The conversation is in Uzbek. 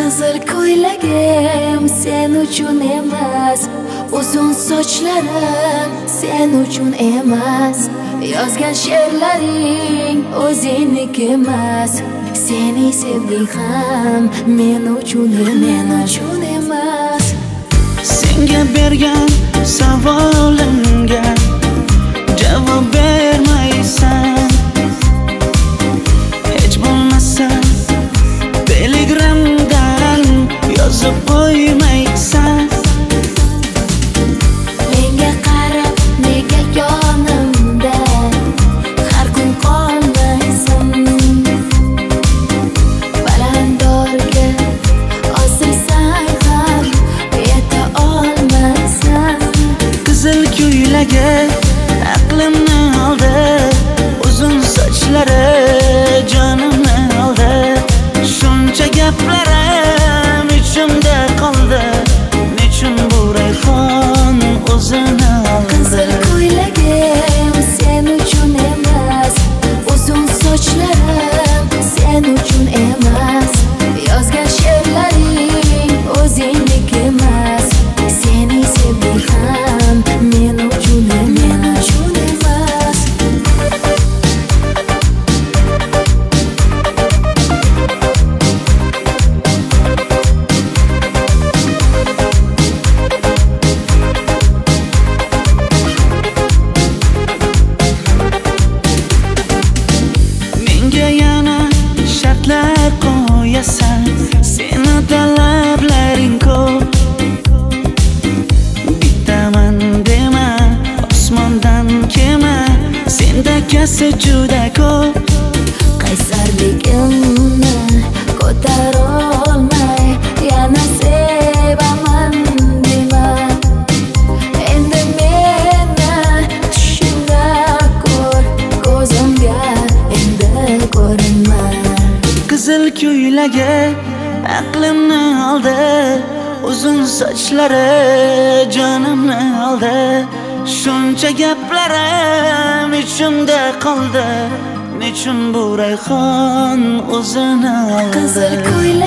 Qizil ko'ylagim sen uchun emas, uzun sochlarim sen uchun emas, yozgan she'rlaring o'zingniki emas, seni sevdik ham men uchun emas. Senga bergan savolimga javob bermaysan, hech bo'lmasa telegramdan yozib qo'ymaysan. Menga qarab nega yonimda har kun qolmaysan, balandorga osilsang ham yeta olmaysan. Qizil ko'ylagi aqlimni oldi, uzun sochlari jonimni oldi, shuncha gaplarim ichimda qoldi, nechun bu rayhon o'zini oldi. Qizil ko'ylagim sen uchun emas, uzun sochlarim sen uchun emas, yozgan she'rlaring o'zingniki emas, seni sevdik ham men uchun emas. Menga yana shartlar qo'yasan, seni talablaring ko'p. Bittaman dema, osmondan kema, senda kasi juda ko'p. Qaysarligimni ko'tarolmay yana sevaman dema, endi meni tushimda ko'r, ko'zimga endi ko'rinma. Qizil ko'ylagi aqlimni oldi, uzun sochlari jonimni oldi, shuncha gaplarim ichimda qoldi, nechun bu rayhon o'zini oldi. Qizil ko'ylagim